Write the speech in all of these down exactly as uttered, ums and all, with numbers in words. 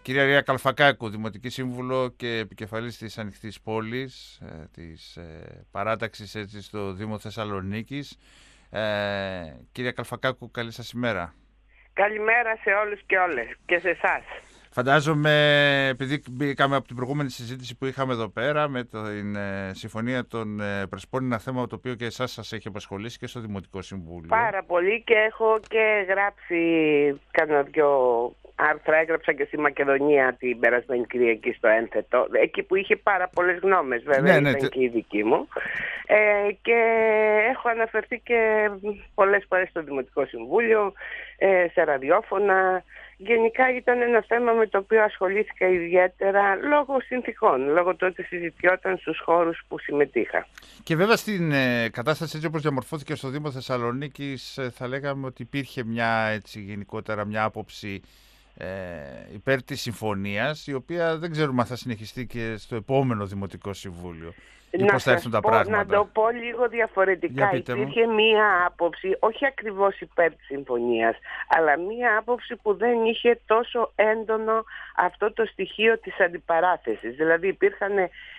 κυρία Ρία Καλφακάκου, Δημοτική Σύμβουλο και επικεφαλής της Ανοιχτής Πόλης, ε, της ε, παράταξης έτσι, στο Δήμο Θεσσαλονίκης. Ε, κυρία Καλφακάκου, καλή σας ημέρα. Καλημέρα σε όλους και όλες και σε εσάς. Φαντάζομαι, επειδή μπήκαμε από την προηγούμενη συζήτηση που είχαμε εδώ πέρα με την ε, Συμφωνία των ε, Πρεσπών, ένα θέμα το οποίο και εσάς σας έχει απασχολήσει και στο Δημοτικό Συμβούλιο. Πάρα πολύ, και έχω και γράψει κάνα δυο άρθρα. Έγραψα και στη Μακεδονία την περασμένη Κυριακή στο Ένθετο, εκεί που είχε πάρα πολλές γνώμες, βέβαια, ναι, ήταν ναι, και η δική μου. Ε, και έχω αναφερθεί και πολλές φορές στο Δημοτικό Συμβούλιο, ε, σε ραδιόφωνα. Γενικά ήταν ένα θέμα με το οποίο ασχολήθηκα ιδιαίτερα λόγω συνθηκών, λόγω του ότι συζητιόταν στους χώρους που συμμετείχα. Και βέβαια στην ε, κατάσταση έτσι όπως διαμορφώθηκε στο Δήμο Θεσσαλονίκης, ε, θα λέγαμε ότι υπήρχε μια έτσι γενικότερα μια άποψη ε, υπέρ της συμφωνίας, η οποία δεν ξέρουμε αν θα συνεχιστεί και στο επόμενο Δημοτικό Συμβούλιο. Να, σας πω, τα να το πω λίγο διαφορετικά. Υπήρχε μία άποψη, όχι ακριβώς υπέρ της συμφωνίας, αλλά μία άποψη που δεν είχε τόσο έντονο αυτό το στοιχείο της αντιπαράθεσης. Δηλαδή υπήρχαν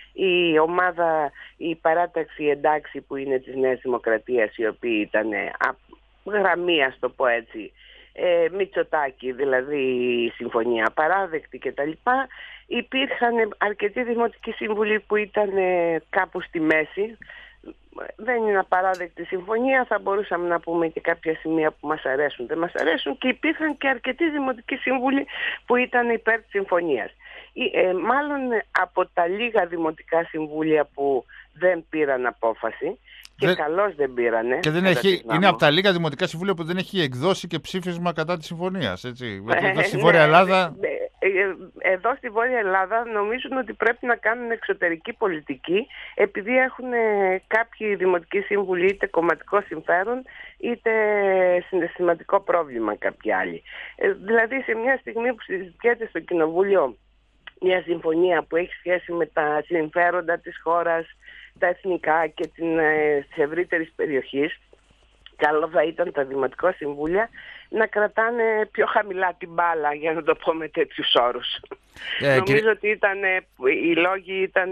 η ομάδα, η παράταξη εντάξει που είναι της Νέας Δημοκρατίας, οι οποίοι ήταν γραμμή, ας το πω έτσι, ε, Μητσοτάκη, δηλαδή η συμφωνία απαράδεκτη κτλ. Υπήρχαν αρκετοί δημοτικοί σύμβουλοι που ήταν κάπου στη μέση. Δεν είναι απαράδεκτη συμφωνία, θα μπορούσαμε να πούμε και κάποια σημεία που μας αρέσουν, δεν μας αρέσουν, και υπήρχαν και αρκετοί δημοτικοί σύμβουλοι που ήταν υπέρ της συμφωνίας. Ε, μάλλον από τα λίγα δημοτικά συμβούλια που δεν πήραν απόφαση, και δεν... καλώς δεν πήρανε. Και δεν έχει... είναι από τα λίγα δημοτικά συμβούλια που δεν έχει εκδώσει και ψήφισμα κατά της συμφωνίας, έτσι. Εδώ στη Βόρεια Ελλάδα... Εδώ στη Βόρεια Ελλάδα νομίζουν ότι πρέπει να κάνουν εξωτερική πολιτική, επειδή έχουν κάποιοι δημοτικοί σύμβουλοι είτε κομματικό συμφέρον είτε συναισθηματικό πρόβλημα κάποιοι άλλοι. Δηλαδή σε μια στιγμή που συζητιέται στο Κοινοβούλιο μια συμφωνία που έχει σχέση με τα συμφέροντα της χώρας, τα εθνικά και της ευρύτερης περιοχής, καλό θα ήταν τα δημοτικά συμβούλια να κρατάνε πιο χαμηλά την μπάλα, για να το πω με τέτοιους όρους. Ε, Νομίζω και... ότι ήταν, οι λόγοι ήταν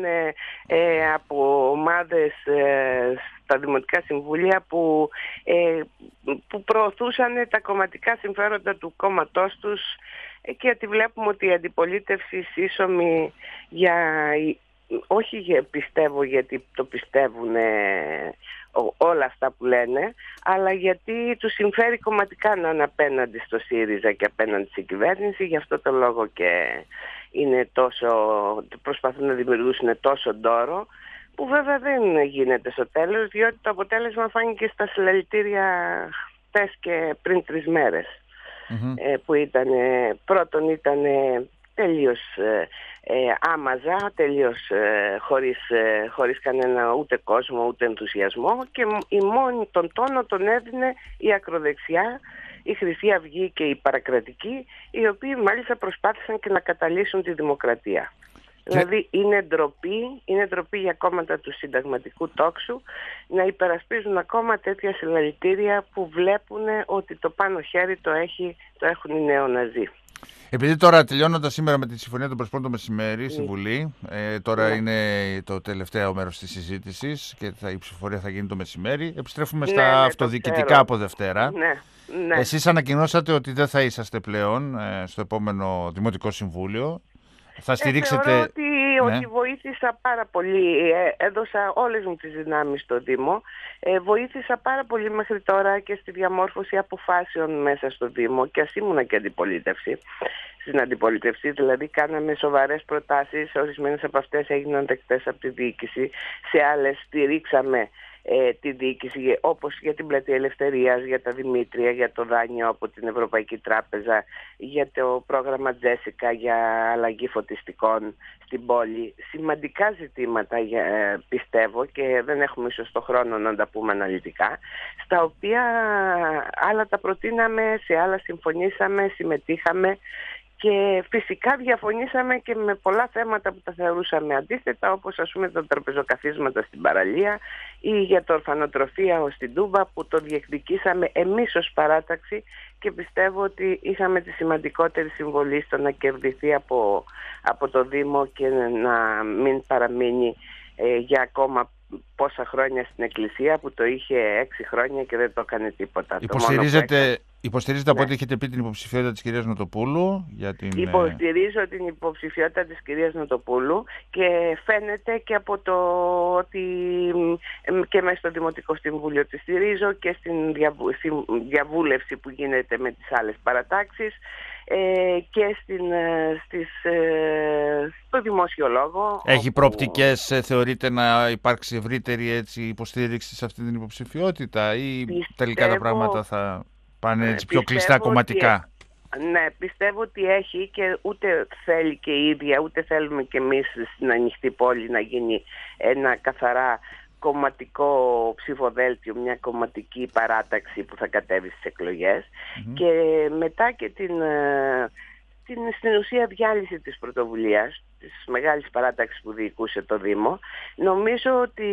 ε, από ομάδες ε, στα δημοτικά συμβούλια που, ε, που προωθούσαν τα κομματικά συμφέροντα του κόμματός τους, ε, και ότι βλέπουμε ότι η αντιπολίτευση σύσσωμη για... όχι για, πιστεύω γιατί το πιστεύουν ε, όλα αυτά που λένε, αλλά γιατί τους συμφέρει κομματικά να είναι απέναντι στο ΣΥΡΙΖΑ και απέναντι στην κυβέρνηση. Γι' αυτό το λόγο και είναι τόσο, προσπαθούν να δημιουργήσουν τόσο ντόρο, που βέβαια δεν γίνεται στο τέλος, διότι το αποτέλεσμα φάνηκε στα συλλαλητήρια χτες και πριν τρεις μέρες. Mm-hmm. ε, που ήταν, πρώτον ήταν τελείως ε, ε, άμαζα, τελείως ε, χωρίς, ε, χωρίς κανένα ούτε κόσμο ούτε ενθουσιασμό, και η μόνη τον τόνο τον έδινε η ακροδεξιά, η Χρυσή Αυγή και η Παρακρατική, οι οποίοι μάλιστα προσπάθησαν και να καταλύσουν τη δημοκρατία. Και... Δηλαδή είναι ντροπή, είναι ντροπή για κόμματα του συνταγματικού τόξου να υπερασπίζουν ακόμα τέτοια συλλαλητήρια που βλέπουν ότι το πάνω χέρι το, έχει, το έχουν οι νεοναζί. Επειδή τώρα τελειώνοντας σήμερα με τη Συμφωνία των Πρεσπών το μεσημέρι στη Βουλή, ε, τώρα ναι. είναι το τελευταίο μέρος της συζήτησης και θα, η ψηφοφορία θα γίνει το μεσημέρι, επιστρέφουμε στα ναι, ναι, αυτοδιοικητικά από Δευτέρα. Ναι, ναι. Εσείς ανακοινώσατε ότι δεν θα είσαστε πλέον ε, στο επόμενο Δημοτικό Συμβούλιο. Θα στηρίξετε... Ε, θεωρώ ότι, ναι. ότι βοήθησα πάρα πολύ, ε, έδωσα όλες μου τις δυνάμεις στο Δήμο, ε, βοήθησα πάρα πολύ μέχρι τώρα και στη διαμόρφωση αποφάσεων μέσα στο Δήμο, και ας ήμουνα και αντιπολίτευση. Στην αντιπολίτευση δηλαδή κάναμε σοβαρές προτάσεις, ορισμένες από αυτές έγιναν δεκτές από τη διοίκηση, σε άλλες στηρίξαμε Ε, τη διοίκηση, όπως για την Πλατεία Ελευθερίας, για τα Δημήτρια, για το δάνειο από την Ευρωπαϊκή Τράπεζα, για το πρόγραμμα Τζέσικα για αλλαγή φωτιστικών στην πόλη. Σημαντικά ζητήματα για, ε, πιστεύω, και δεν έχουμε ίσως το χρόνο να τα πούμε αναλυτικά, στα οποία άλλα τα προτείναμε, σε άλλα συμφωνήσαμε, συμμετείχαμε, Και φυσικά διαφωνήσαμε και με πολλά θέματα που τα θεωρούσαμε αντίθετα, όπως ας πούμε τα τραπεζοκαθίσματα στην παραλία ή για το ορφανοτροφείο στην Τούμπα, που το διεκδικήσαμε εμείς ως παράταξη και πιστεύω ότι είχαμε τη σημαντικότερη συμβολή στο να κερδιθεί από, από το Δήμο και να μην παραμείνει ε, για ακόμα πόσα χρόνια στην Εκκλησία, που το είχε έξι χρόνια και δεν το έκανε τίποτα. Υποστηρίζετε, υποστηρίζετε ναι. Από ό,τι έχετε πει την υποψηφιότητα της κυρίας Νοτοπούλου για την... Υποστηρίζω την υποψηφιότητα της κυρίας Νοτοπούλου και φαίνεται και από το ότι και μέσα στο Δημοτικό Συμβούλιο τη στηρίζω και στην διαβούλευση που γίνεται με τις άλλες παρατάξεις ε, και στην, στις, ε, στο Δημόσιο Λόγο. Έχει όπου... προοπτικές, ε, θεωρείτε, να υπάρξει ευρύτερη έτσι, υποστήριξη σε αυτή την υποψηφιότητα ή πιστεύω... τελικά τα πράγματα θα πάνε έτσι, πιο κλειστά κομματικά? Ότι... Ναι, πιστεύω ότι έχει και ούτε θέλει και η ίδια, ούτε θέλουμε και εμείς στην ανοιχτή πόλη να γίνει ένα καθαρά κομματικό ψηφοδέλτιο, μια κομματική παράταξη που θα κατέβει στις εκλογές. Mm-hmm. Και μετά και την, την στην ουσία διάλυση της πρωτοβουλίας, της μεγάλης παράταξης που διοικούσε το Δήμο, νομίζω ότι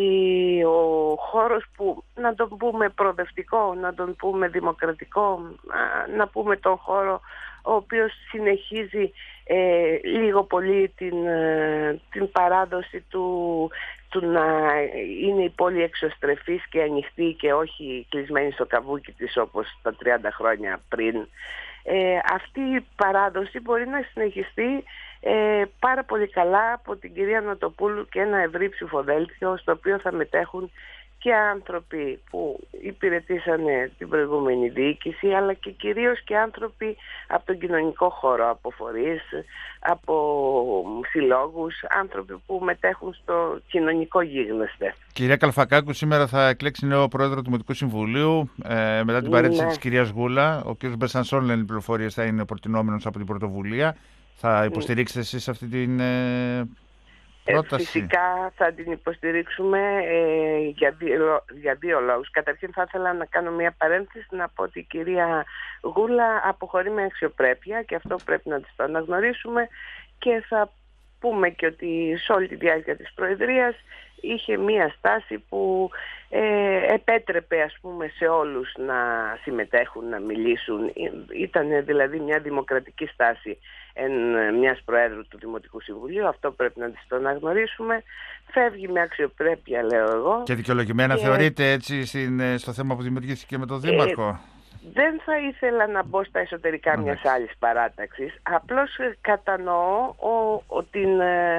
ο χώρος που, να τον πούμε προοδευτικό, να τον πούμε δημοκρατικό, να πούμε τον χώρο ο οποίος συνεχίζει ε, λίγο πολύ την, ε, την παράδοση του, του να είναι η πόλη εξωστρεφής και ανοιχτή και όχι κλεισμένη στο καβούκι της όπως τα τριάντα χρόνια πριν. Ε, αυτή η παράδοση μπορεί να συνεχιστεί ε, πάρα πολύ καλά από την κυρία Νοτοπούλου και ένα ευρύ ψηφοδέλτιο στο οποίο θα μετέχουν και άνθρωποι που υπηρετήσανε την προηγούμενη διοίκηση, αλλά και κυρίως και άνθρωποι από τον κοινωνικό χώρο, από φορείς, από συλλόγους, άνθρωποι που μετέχουν στο κοινωνικό γίγνεσθε. Κυρία Καλφακάκου, σήμερα θα εκλέξει νέο πρόεδρο του Δημοτικού Συμβουλίου ε, μετά την παρέτηση ναι. της κυρίας Γούλα. Ο κ. Μπεσανσόν, λένε οι πληροφορίες, θα είναι προτινόμενος από την πρωτοβουλία. Θα υποστηρίξετε εσείς αυτή την ε, πρόταση? Ε, φυσικά θα την υποστηρίξουμε ε, για, δύο, για δύο λόγους. Καταρχήν θα ήθελα να κάνω μια παρένθεση, να πω ότι η κυρία Γούλα αποχωρεί με αξιοπρέπεια και αυτό πρέπει να της το αναγνωρίσουμε, και θα πούμε και ότι σε όλη τη διάρκεια της Προεδρίας είχε μια στάση που ε, επέτρεπε ας πούμε σε όλους να συμμετέχουν, να μιλήσουν. Ήταν δηλαδή μια δημοκρατική στάση εν, μιας Προέδρου του Δημοτικού Συμβουλίου. Αυτό πρέπει να της το αναγνωρίσουμε. Φεύγει με αξιοπρέπεια, λέω εγώ. Και δικαιολογημένα και... θεωρείτε έτσι στην, στο θέμα που δημιουργήθηκε με τον Δήμαρχο? Ε, δεν θα ήθελα να μπω στα εσωτερικά mm. μιας άλλης παράταξης. Απλώς κατανοώ ο, ο, την,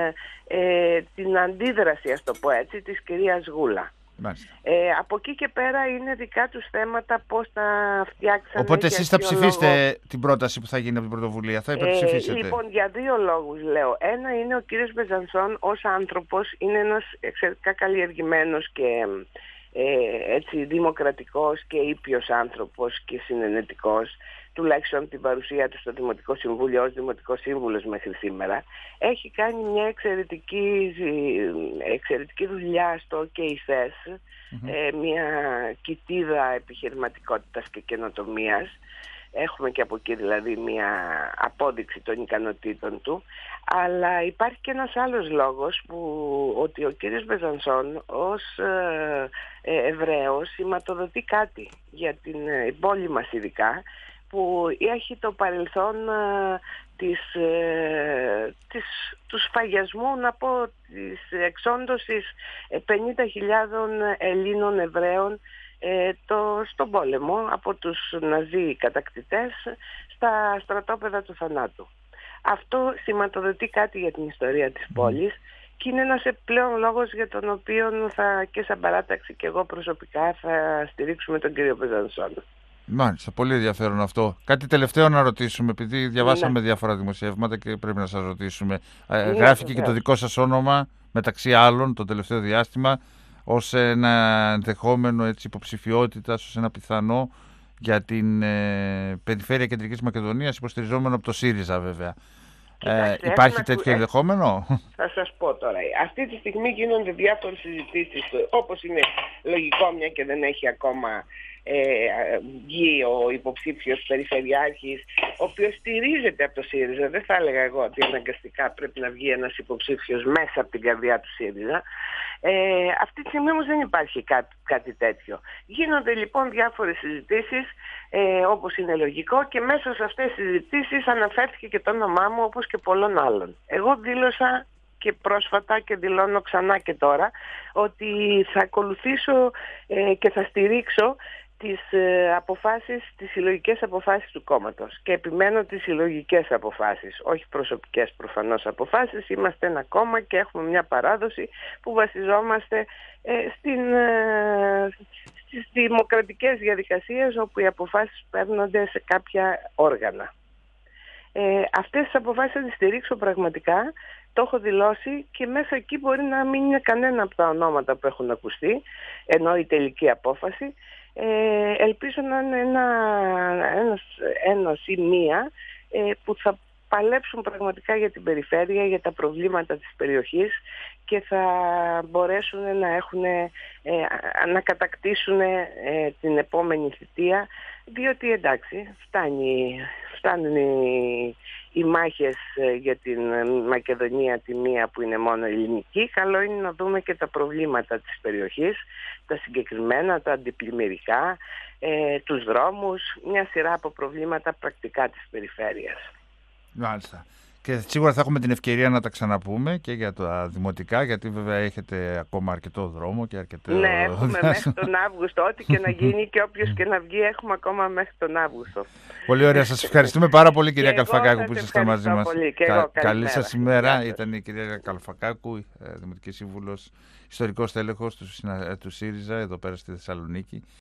ε, την αντίδραση, ας το πω έτσι, της κυρίας Γούλα. Ε, από εκεί και πέρα είναι δικά τους θέματα πώς θα φτιάξανε. Οπότε εσείς θα ψηφίσετε λόγο... την πρόταση που θα γίνει από την πρωτοβουλία? Θα υπερψηφίσετε? Ε, λοιπόν, για δύο λόγους λέω. Ένα είναι ο κύριος Μπεζανσόν ως άνθρωπος είναι ένας εξαιρετικά καλλιεργημένος και ε, έτσι, δημοκρατικός και ήπιος άνθρωπος και συνενετικός, τουλάχιστον την παρουσία του στο Δημοτικό Συμβούλιο ως Δημοτικός Σύμβουλος μέχρι σήμερα. Έχει κάνει μια εξαιρετική, εξαιρετική δουλειά στο ΚΕΙΣΕΣ, mm-hmm. ε, μια κοιτίδα επιχειρηματικότητας και καινοτομίας. Έχουμε και από εκεί δηλαδή μια απόδειξη των ικανοτήτων του. Αλλά υπάρχει και ένας άλλος λόγος, που ότι ο κύριος Μπεζανσόν ως ε, ε, Εβραίος σηματοδοτεί κάτι για την ε, πόλη μας ειδικά, που έχει το παρελθόν ε, της, ε, της, του σφαγιασμού, να πω, της εξόντωσης πενήντα χιλιάδων Ελλήνων Εβραίων ε, το, στον πόλεμο από τους Ναζί κατακτητές στα στρατόπεδα του θανάτου. Αυτό σηματοδοτεί κάτι για την ιστορία της πόλης και είναι ένας επιπλέον λόγος για τον οποίο θα, και σαν παράταξη και εγώ προσωπικά θα στηρίξουμε τον κύριο Μπεζανσόν. Μάλιστα, πολύ ενδιαφέρον αυτό. Κάτι τελευταίο να ρωτήσουμε, επειδή διαβάσαμε ναι. διάφορα δημοσιεύματα και πρέπει να σας ρωτήσουμε. Ναι, Γράφηκε ναι. και το δικό σας όνομα, μεταξύ άλλων, το τελευταίο διάστημα, ως ένα ενδεχόμενο έτσι, υποψηφιότητα, ως ένα πιθανό για την ε, περιφέρεια Κεντρικής Μακεδονίας, υποστηριζόμενο από το ΣΥΡΙΖΑ βέβαια. Κοιτάξτε, ε, υπάρχει να... τέτοιο ενδεχόμενο? Θα σας πω τώρα. Αυτή τη στιγμή γίνονται διάφορες συζητήσεις, όπως είναι λογικό, μια και δεν έχει ακόμα ε, βγει ο υποψήφιος περιφερειάρχης, ο οποίος στηρίζεται από το ΣΥΡΙΖΑ. Δεν θα έλεγα εγώ ότι αναγκαστικά πρέπει να βγει ένας υποψήφιος μέσα από την καρδιά του ΣΥΡΙΖΑ. Ε, αυτή τη στιγμή όμως δεν υπάρχει κάτι, κάτι τέτοιο. Γίνονται λοιπόν διάφορες συζητήσεις, ε, όπως είναι λογικό, και μέσα σε αυτές τις συζητήσεις αναφέρθηκε και το όνομά μου, όπως και πολλών άλλων. Εγώ δήλωσα και πρόσφατα και δηλώνω ξανά και τώρα ότι θα ακολουθήσω ε, και θα στηρίξω τις ε, αποφάσεις, τις συλλογικές αποφάσεις του κόμματος, και επιμένω τις συλλογικές αποφάσεις, όχι προσωπικές προφανώς αποφάσεις. Είμαστε ένα κόμμα και έχουμε μια παράδοση που βασιζόμαστε ε, στην, ε, στις δημοκρατικές διαδικασίες, όπου οι αποφάσεις παίρνονται σε κάποια όργανα. Ε, αυτές τις αποφάσεις θα τις στηρίξω πραγματικά, το έχω δηλώσει, και μέσα εκεί μπορεί να μην είναι κανένα από τα ονόματα που έχουν ακουστεί, ενώ η τελική απόφαση. Ε, ελπίζω να είναι ένα, ένας, ένας ή μία ε, που θα παλέψουν πραγματικά για την περιφέρεια, για τα προβλήματα της περιοχής, και θα μπορέσουν να, έχουν, ε, να κατακτήσουν ε, την επόμενη θητεία, διότι εντάξει, φτάνει, φτάνουν οι, οι μάχες για την Μακεδονία, τη μία που είναι μόνο ελληνική. Καλό είναι να δούμε και τα προβλήματα της περιοχής, τα συγκεκριμένα, τα αντιπλημμυρικά, ε, τους δρόμους, μια σειρά από προβλήματα πρακτικά της περιφέρειας. Μάλιστα. Και σίγουρα θα έχουμε την ευκαιρία να τα ξαναπούμε και για τα δημοτικά, γιατί βέβαια έχετε ακόμα αρκετό δρόμο και αρκετό... Ναι, έχουμε μέχρι τον Αύγουστο, ό,τι και να γίνει και όποιος και να βγει, έχουμε ακόμα μέχρι τον Αύγουστο. Πολύ ωραία. Σας ευχαριστούμε πάρα πολύ, κυρία Καλφακάκου, που ήσασταν μαζί μας. Πολύ. Και εγώ, καλή σας ημέρα. Ήταν η κυρία Καλφακάκου, Δημοτική Σύμβουλος, ιστορικός τέλεχος του, του ΣΥΡΙΖΑ, εδώ πέρα στη Θεσσαλονίκη.